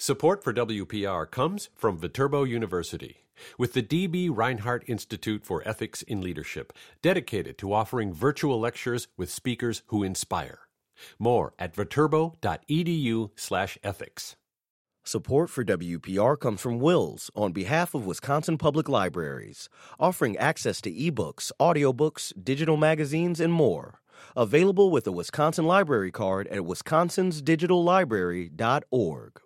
Support for WPR comes from Viterbo University, with the D.B. Reinhardt Institute for Ethics in Leadership, dedicated to offering virtual lectures with speakers who inspire. More at viterbo.edu/ethics. Support for WPR comes from Wills on behalf of Wisconsin Public Libraries, offering access to ebooks, audiobooks, digital magazines, and more. Available with a Wisconsin Library Card at wisconsinsdigitallibrary.org.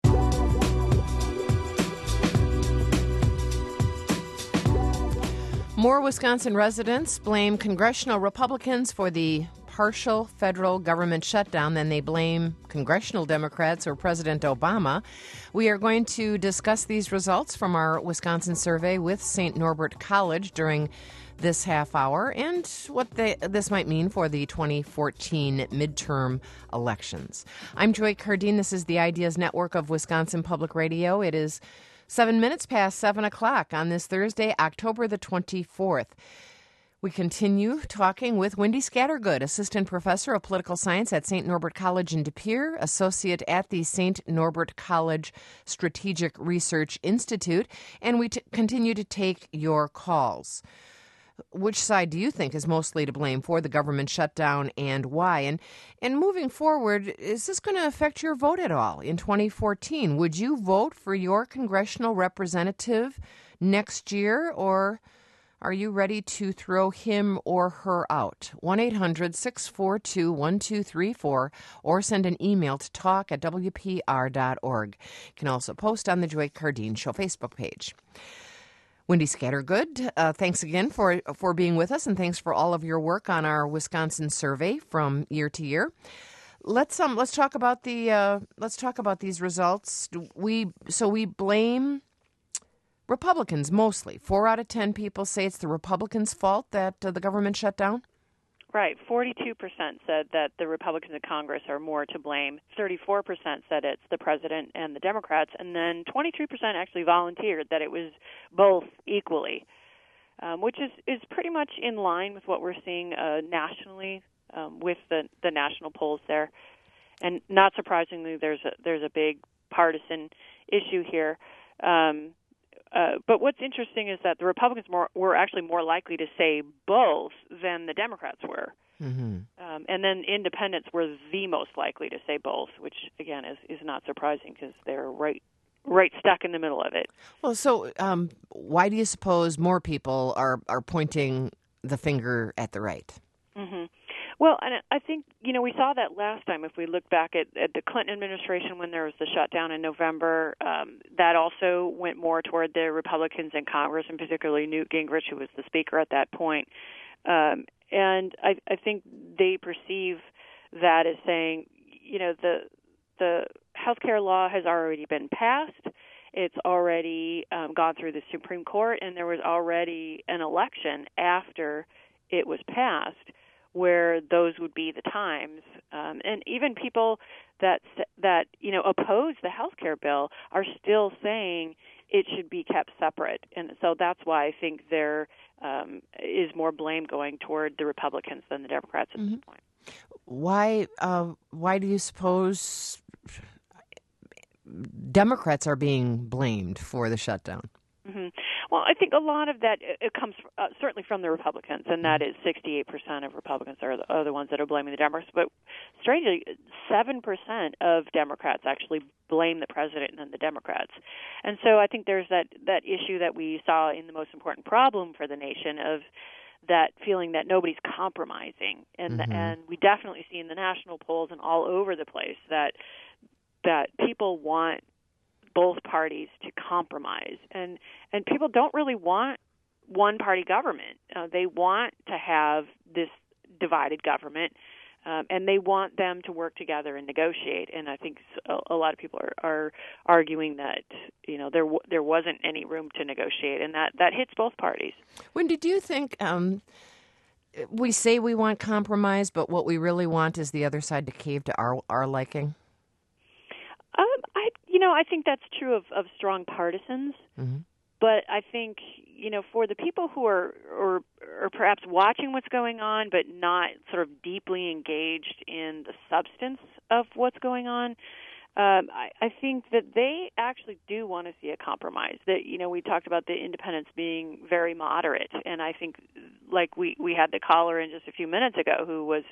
More Wisconsin residents blame congressional Republicans for the partial federal government shutdown than they blame congressional Democrats or President Obama. We are going to discuss these results from our Wisconsin survey with St. Norbert College during this half hour and what this might mean for the 2014 midterm elections. I'm Joy Cardine. This is the Ideas Network of Wisconsin Public Radio. It is 7 minutes past 7 o'clock on this Thursday, October the 24th. We continue talking with Wendy Scattergood, Assistant Professor of Political Science at St. Norbert College in De Pere, Associate at the St. Norbert College Strategic Research Institute, and we continue to take your calls. Which side do you think is mostly to blame for the government shutdown and why? And moving forward, is this going to affect your vote at all in 2014? Would you vote for your congressional representative next year, or are you ready to throw him or her out? 1-800-642-1234 or send an email to talk@wpr.org. You can also post on the Joy Cardine Show Facebook page. Wendy Scattergood, thanks again for being with us, and thanks for all of your work on our Wisconsin survey from year to year. Let's talk about these results. We blame Republicans mostly. 4 out of 10 people say it's the Republicans' fault that the government shut down. Right. 42% said that the Republicans in Congress are more to blame. 34% said it's the president and the Democrats. And then 23% actually volunteered that it was both equally, which is pretty much in line with what we're seeing nationally with the national polls there. And not surprisingly, there's a big partisan issue here. But what's interesting is that the Republicans were actually more likely to say both than the Democrats were. Mm-hmm. And then independents were the most likely to say both, which, again, is not surprising because they're right stuck in the middle of it. Well, so why do you suppose more people are pointing the finger at the right? Mm-hmm. Well, and I think, we saw that last time. If we look back at the Clinton administration when there was the shutdown in November, that also went more toward the Republicans in Congress, and particularly Newt Gingrich, who was the speaker at that point. And I think they perceive that as saying, the health care law has already been passed. It's already gone through the Supreme Court, and there was already an election after it was passed, where those would be the times. And even people that oppose the health care bill are still saying it should be kept separate. And so that's why I think there is more blame going toward the Republicans than the Democrats at this point. Why do you suppose Democrats are being blamed for the shutdown? Mm-hmm. Well, I think a lot of that it comes certainly from the Republicans, and that is 68% of Republicans are the ones that are blaming the Democrats. But strangely, 7% of Democrats actually blame the president and the Democrats. And so I think there's that issue that we saw in the most important problem for the nation of that feeling that nobody's compromising. And and we definitely see in the national polls and all over the place that people want both parties to compromise, and people don't really want one-party government. They want to have this divided government, and they want them to work together and negotiate. And I think a lot of people are arguing that there wasn't any room to negotiate, and that hits both parties. Wendy, do you think we say we want compromise, but what we really want is the other side to cave to our liking? I think that's true of strong partisans, but I think for the people who are perhaps watching what's going on, but not sort of deeply engaged in the substance of what's going on, I think that they actually do want to see a compromise. That we talked about the independents being very moderate, and I think, like we had the caller in just a few minutes ago who was,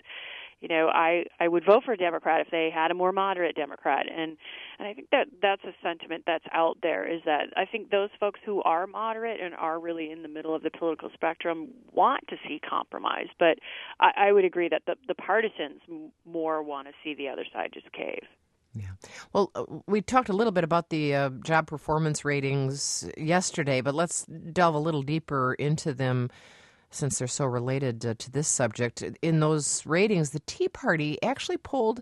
I would vote for a Democrat if they had a more moderate Democrat, and I think that's a sentiment that's out there. Is that I think those folks who are moderate and are really in the middle of the political spectrum want to see compromise, but I would agree that the partisans more want to see the other side just cave. Yeah. Well, we talked a little bit about the job performance ratings yesterday, but let's delve a little deeper into them since they're so related to this subject. In those ratings, the Tea Party actually polled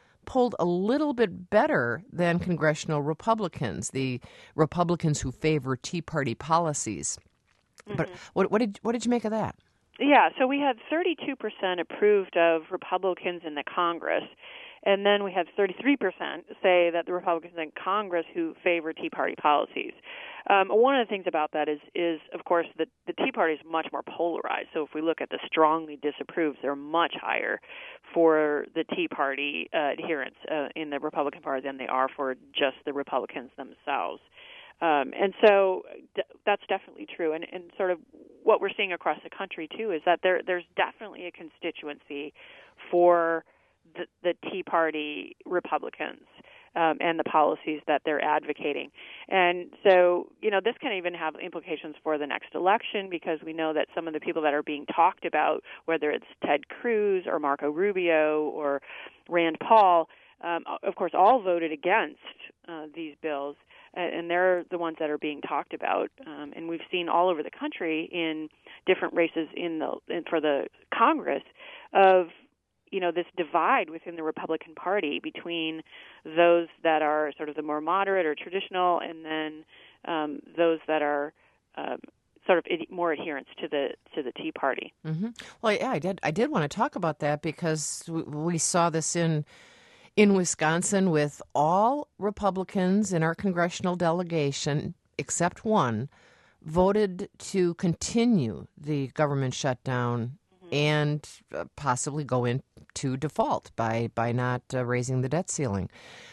a little bit better than congressional Republicans, the Republicans who favor Tea Party policies. Mm-hmm. But what did you make of that? Yeah, so we had 32% approved of Republicans in the Congress. And then we had 33% say that the Republicans in Congress who favor Tea Party policies. One of the things about that is of course, the Tea Party is much more polarized. So if we look at the strongly disapproves, they're much higher for the Tea Party adherents in the Republican Party than they are for just the Republicans themselves. And so that's definitely true. And sort of what we're seeing across the country, too, is that there's definitely a constituency for the Tea Party Republicans and the policies that they're advocating. And so, this can even have implications for the next election because we know that some of the people that are being talked about, whether it's Ted Cruz or Marco Rubio or Rand Paul, of course, all voted against these bills. And they're the ones that are being talked about. And we've seen all over the country in different races for the Congress of this divide within the Republican Party between those that are sort of the more moderate or traditional, and then those that are sort of more adherents to the Tea Party. Mm-hmm. Well, yeah, I did want to talk about that because we saw this in Wisconsin with all Republicans in our congressional delegation, except one, voted to continue the government shutdown and possibly go into default by not raising the debt ceiling.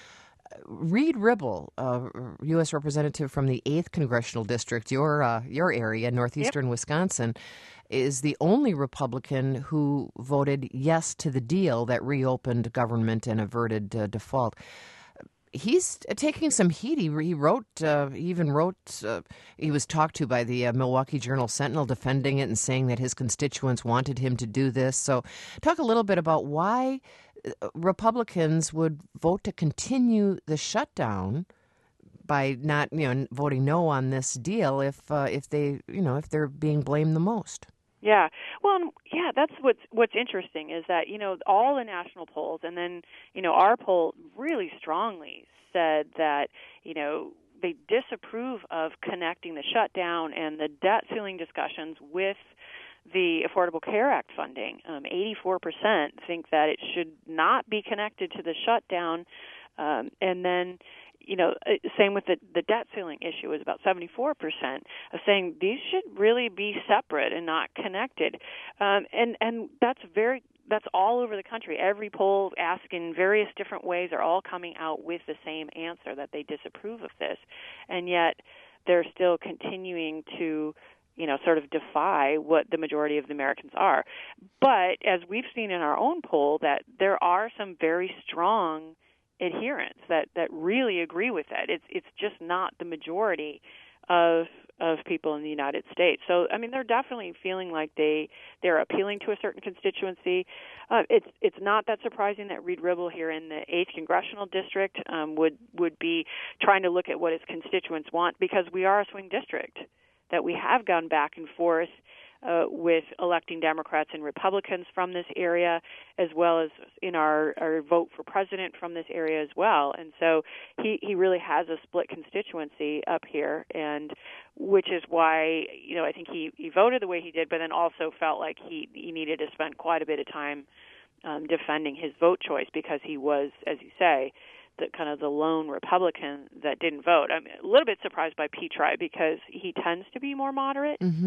Reed Ribble, U.S. Representative from the 8th Congressional District, your area, northeastern Wisconsin, is the only Republican who voted yes to the deal that reopened government and averted default. He's taking some heat. He was talked to by the Milwaukee Journal-Sentinel defending it and saying that his constituents wanted him to do this. So talk a little bit about why Republicans would vote to continue the shutdown by not, voting no on this deal if they're being blamed the most. Yeah. Well, yeah, that's what's interesting is that, all the national polls and then, our poll really strongly said that, they disapprove of connecting the shutdown and the debt ceiling discussions with the Affordable Care Act funding. 84% think that it should not be connected to the shutdown. And then, same with the debt ceiling issue, is about 74% of saying these should really be separate and not connected. And that's all over the country. Every poll asked in various different ways are all coming out with the same answer, that they disapprove of this. And yet they're still continuing to sort of defy what the majority of the Americans are. But as we've seen in our own poll, that there are some very strong adherents that really agree with that. It's just not the majority of people in the United States. So, they're definitely feeling like they're appealing to a certain constituency. It's not that surprising that Reed Ribble here in the 8th Congressional District would be trying to look at what his constituents want, because we are a swing district, that we have gone back and forth with electing Democrats and Republicans from this area, as well as in our vote for president from this area as well. And so he really has a split constituency up here, and which is why, I think he voted the way he did, but then also felt like he needed to spend quite a bit of time defending his vote choice, because he was, as you say, the lone Republican that didn't vote. I'm a little bit surprised by Pete Tribe, because he tends to be more moderate. Mm-hmm.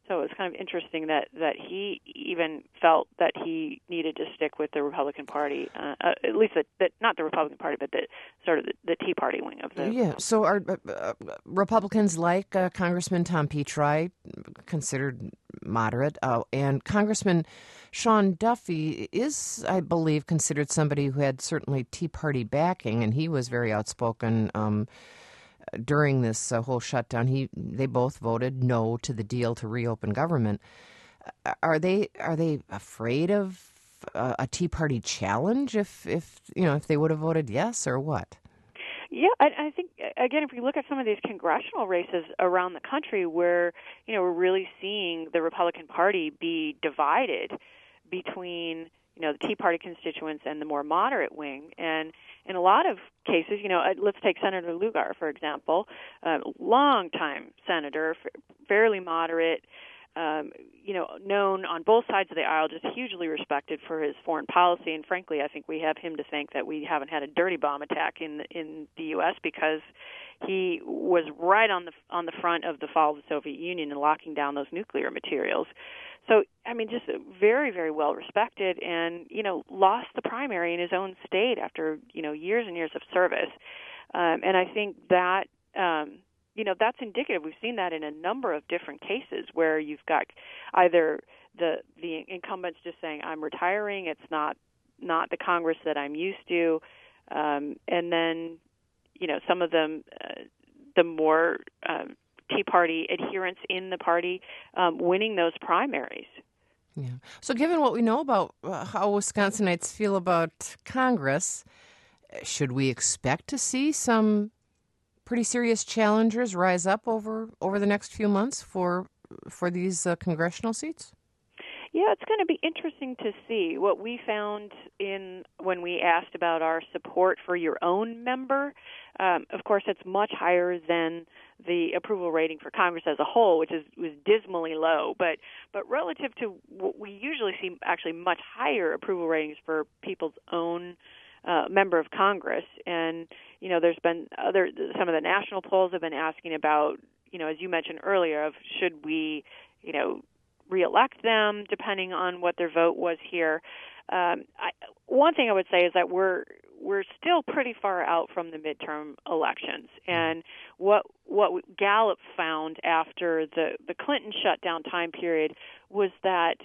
So it's kind of interesting that he even felt that he needed to stick with the Republican Party, at least that not the Republican Party, but the Tea Party wing of the. Yeah. So are Republicans like Congressman Tom Petri, considered moderate, and Congressman Sean Duffy is, I believe, considered somebody who had certainly Tea Party backing, and he was very outspoken during this whole shutdown. They both voted no to the deal to reopen government. Are they afraid of a Tea Party challenge if they would have voted yes, or what? Yeah, I think, again, if we look at some of these congressional races around the country where, we're really seeing the Republican Party be divided between, the Tea Party constituents and the more moderate wing. And in a lot of cases, let's take Senator Lugar, for example, longtime senator, fairly moderate, known on both sides of the aisle, just hugely respected for his foreign policy. And frankly, I think we have him to thank that we haven't had a dirty bomb attack in the U.S. because he was right on the front of the fall of the Soviet Union and locking down those nuclear materials. So, just very, very well respected, and lost the primary in his own state after years and years of service. And I think that that's indicative. We've seen that in a number of different cases where you've got either the incumbents just saying, I'm retiring, it's not the Congress that I'm used to, and then, some of them, the more Tea Party adherents in the party, winning those primaries. Yeah. So given what we know about how Wisconsinites feel about Congress, should we expect to see some pretty serious challengers rise up over the next few months for these congressional seats? Yeah, it's going to be interesting to see what we found when we asked about our support for your own member. Of course, it's much higher than the approval rating for Congress as a whole, which was dismally low. But relative to what we usually see, actually much higher approval ratings for people's own member of Congress. And there's been some of the national polls have been asking about, as you mentioned earlier, of should we, reelect them depending on what their vote was here. One thing I would say is that we're still pretty far out from the midterm elections, and what Gallup found after the Clinton shutdown time period was that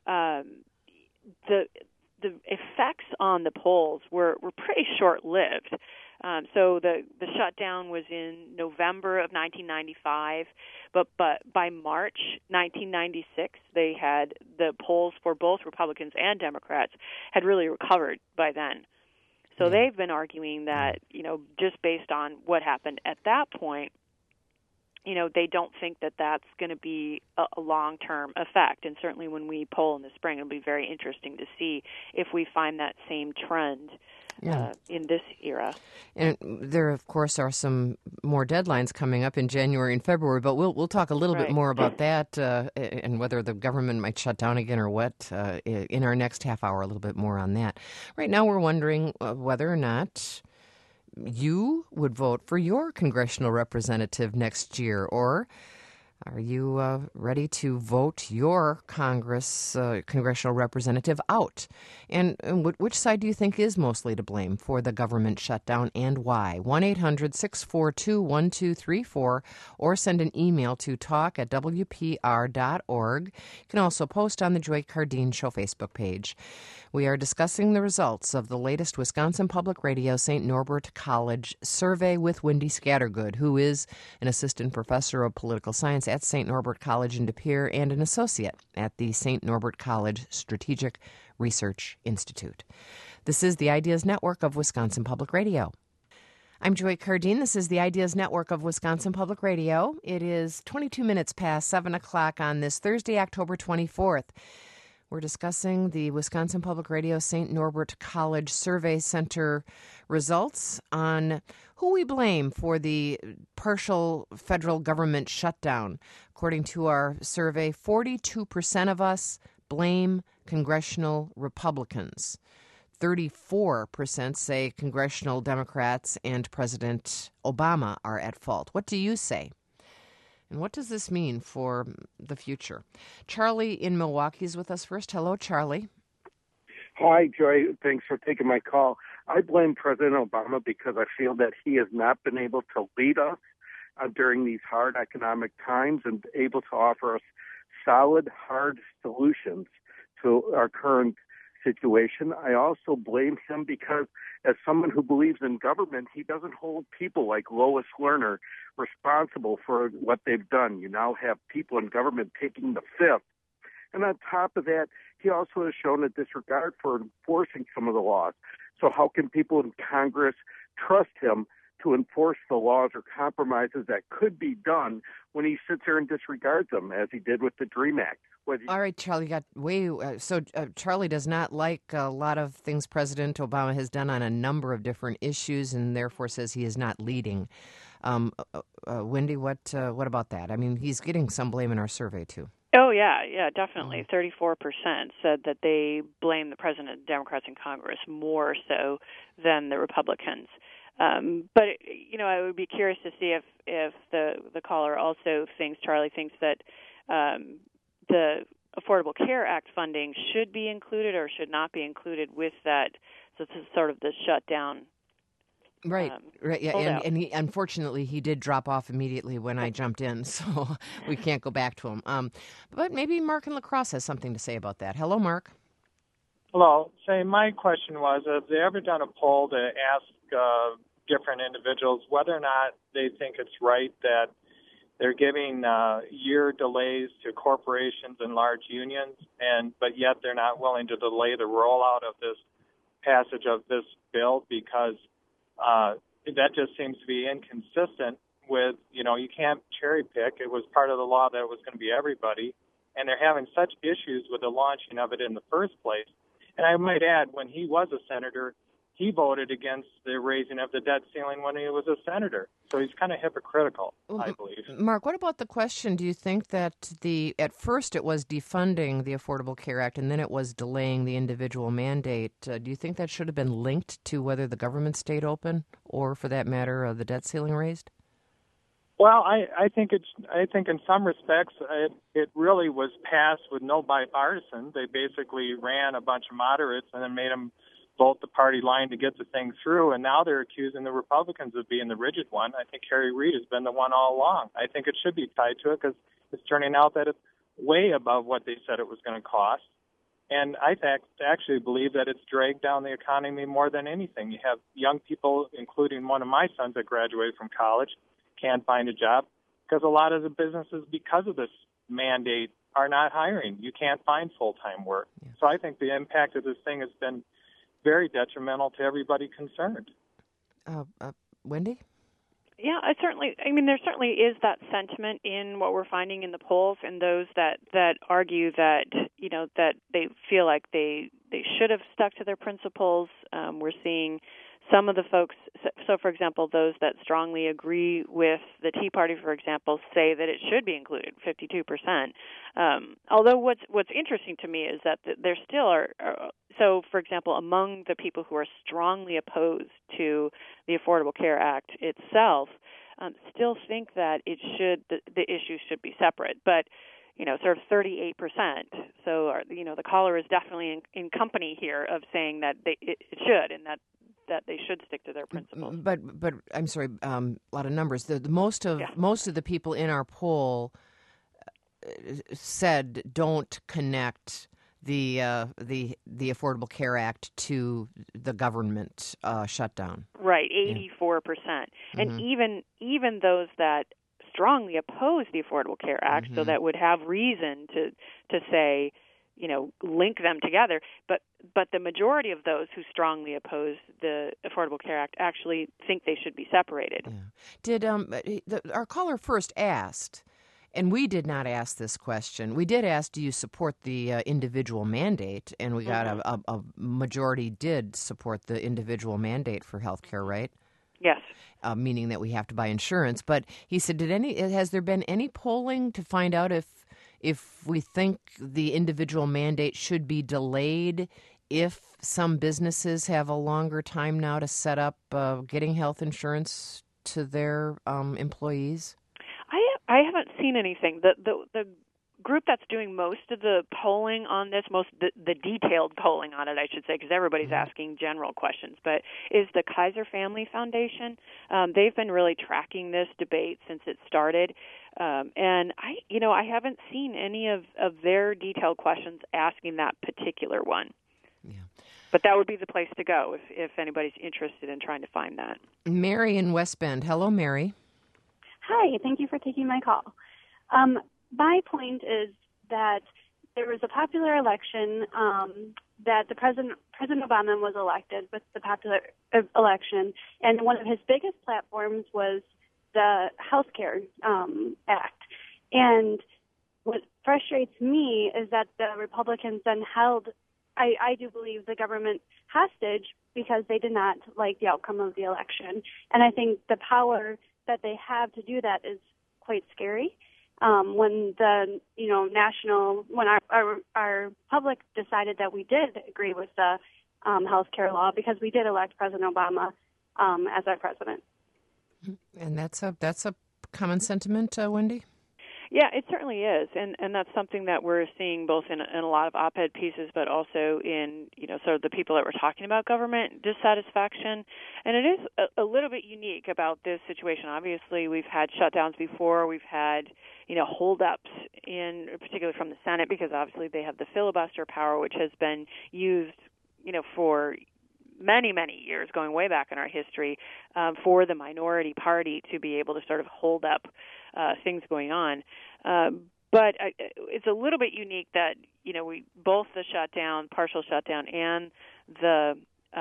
the effects on the polls were pretty short-lived. So the shutdown was in November of 1995, but by March 1996, they had the polls for both Republicans and Democrats had really recovered by then. So they've been arguing that, just based on what happened at that point, they don't think that that's going to be a long-term effect. And certainly when we poll in the spring, it'll be very interesting to see if we find that same trend in this era. And there, of course, are some more deadlines coming up in January and February, but we'll talk a little bit more about that and whether the government might shut down again or what in our next half hour, a little bit more on that. Right now we're wondering whether or not you would vote for your congressional representative next year, or are you ready to vote your congressional representative out? And which side do you think is mostly to blame for the government shutdown, and why? 1-800-642-1234, or send an email to talk@wpr.org. You can also post on the Joy Cardeen Show Facebook page. We are discussing the results of the latest Wisconsin Public Radio St. Norbert College survey with Wendy Scattergood, who is an assistant professor of political science at St. Norbert College in De Pere and an associate at the St. Norbert College Strategic Research Institute. This is the Ideas Network of Wisconsin Public Radio. I'm Joy Cardeen. This is the Ideas Network of Wisconsin Public Radio. It is 22 minutes past 7 o'clock on this Thursday, October 24th. We're discussing the Wisconsin Public Radio St. Norbert College Survey Center results on who we blame for the partial federal government shutdown. According to our survey, 42% of us blame congressional Republicans. 34% say congressional Democrats and President Obama are at fault. What do you say? And what does this mean for the future? Charlie in Milwaukee is with us first. Hello, Charlie. Hi, Joy. Thanks for taking my call. I blame President Obama because I feel that he has not been able to lead us during these hard economic times and able to offer us solid, hard solutions to our current situation. I also blame him because as someone who believes in government, he doesn't hold people like Lois Lerner responsible for what they've done. You now have people in government taking the fifth. And on top of that, he also has shown a disregard for enforcing some of the laws. So how can people in Congress trust him to enforce the laws or compromises that could be done when he sits there and disregards them, as he did with the DREAM Act? All right, Charlie, Charlie does not like a lot of things President Obama has done on a number of different issues, and therefore says he is not leading. Wendy, what about that? I mean, he's getting some blame in our survey too. Oh, yeah, definitely. 34% said that they blame the president, Democrats in Congress, more so than the Republicans. But I would be curious to see if the caller also thinks, Charlie thinks that the Affordable Care Act funding should be included or should not be included with that. So this is sort of the shutdown. Right. Yeah, and he, unfortunately, he did drop off immediately when I jumped in, so we can't go back to him. But maybe Mark in La Crosse has something to say about that. Hello, Mark. Hello. Say, my question was, have they ever done a poll to ask different individuals whether or not they think it's right that they're giving year delays to corporations and large unions, but yet they're not willing to delay the rollout of this passage of this bill because that just seems to be inconsistent with, you can't cherry pick. It was part of the law that it was going to be everybody, and they're having such issues with the launching of it in the first place. And I might add, when he was a senator, he voted against the raising of the debt ceiling when he was a senator. So he's kind of hypocritical, I believe. Mark, what about the question? Do you think that at first it was defunding the Affordable Care Act and then it was delaying the individual mandate? Do you think that should have been linked to whether the government stayed open or, for that matter, the debt ceiling raised? Well, I think in some respects it really was passed with no bipartisan. They basically ran a bunch of moderates and then made them vote the party line to get the thing through, and now they're accusing the Republicans of being the rigid one. I think Harry Reid has been the one all along. I think it should be tied to it because it's turning out that it's way above what they said it was going to cost. And I actually believe that it's dragged down the economy more than anything. You have young people, including one of my sons that graduated from college, can't find a job because a lot of the businesses, because of this mandate, are not hiring. You can't find full-time work. Yeah. So I think the impact of this thing has been very detrimental to everybody concerned. Wendy? Yeah, there certainly is that sentiment in what we're finding in the polls, and those that argue that that they feel like they should have stuck to their principles. We're seeing some of the folks. So, for example, those that strongly agree with the Tea Party, for example, say that it should be included, 52%. Although what's interesting to me is that there still are. So, for example, among the people who are strongly opposed to the Affordable Care Act itself, still think that the issue should be separate. But sort of 38%. So, the caller is definitely in company here of saying that it should, and that they should stick to their principles. But I'm sorry, a lot of numbers. Most of the people in our poll said don't connect the Affordable Care Act to the government shutdown. Right, 84%. Yeah. And even those that strongly oppose the Affordable Care Act, so that would have reason to say, link them together. But the majority of those who strongly oppose the Affordable Care Act actually think they should be separated. Yeah. Did our caller first asked, and we did not ask this question. We did ask, do you support the individual mandate? And we got a majority did support the individual mandate for health care, right? Yes. Meaning that we have to buy insurance. But he said, has there been any polling to find out if we think the individual mandate should be delayed if some businesses have a longer time now to set up getting health insurance to their employees? I haven't seen anything. The group that's doing most of the polling on this, the detailed polling on it, I should say, because everybody's asking general questions, but is the Kaiser Family Foundation. They've been really tracking this debate since it started, and I haven't seen any of their detailed questions asking that particular one. Yeah. But that would be the place to go if anybody's interested in trying to find that. Mary in West Bend. Hello, Mary. Hi, thank you for taking my call. My point is that there was a popular election that President Obama was elected with the popular election, and one of his biggest platforms was the Health Care Act. And what frustrates me is that the Republicans then held, I do believe, the government hostage because they did not like the outcome of the election. And I think the power that they have to do that is quite scary. When the when our public decided that we did agree with the health care law because we did elect President Obama as our president. And that's a common sentiment, Wendy? Yeah, it certainly is, and that's something that we're seeing both in a lot of op-ed pieces, but also in sort of the people that were talking about government dissatisfaction. And it is a little bit unique about this situation. Obviously, we've had shutdowns before. We've had holdups particularly from the Senate, because obviously they have the filibuster power, which has been used for many, many years, going way back in our history, for the minority party to be able to sort of hold up things going on. But it's a little bit unique that, we both the shutdown, partial shutdown, and the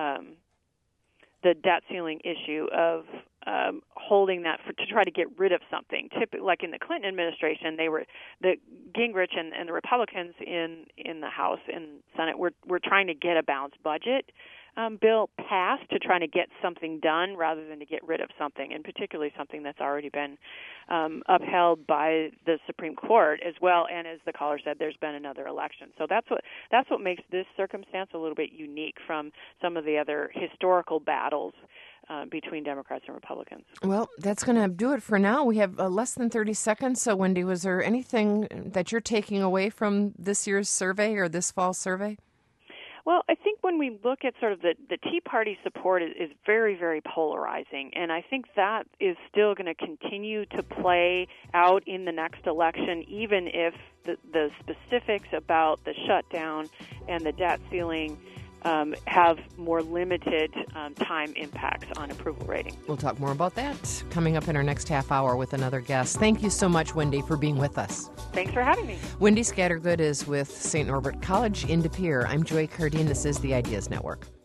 debt ceiling issue of holding that to try to get rid of something. Typically, like in the Clinton administration, the Gingrich and the Republicans in the House and Senate were trying to get a balanced budget bill passed to try to get something done rather than to get rid of something, and particularly something that's already been upheld by the Supreme Court as well. And as the caller said, there's been another election. So that's what makes this circumstance a little bit unique from some of the other historical battles between Democrats and Republicans. Well, that's going to do it for now. We have less than 30 seconds. So, Wendy, was there anything that you're taking away from this year's survey or this fall survey? Well, I think when we look at sort of the Tea Party support is very, very polarizing, and I think that is still going to continue to play out in the next election, even if the specifics about the shutdown and the debt ceiling have more limited time impacts on approval rating. We'll talk more about that coming up in our next half hour with another guest. Thank you so much, Wendy, for being with us. Thanks for having me. Wendy Scattergood is with St. Norbert College in De Pere. I'm Joy Cardine. This is the Ideas Network.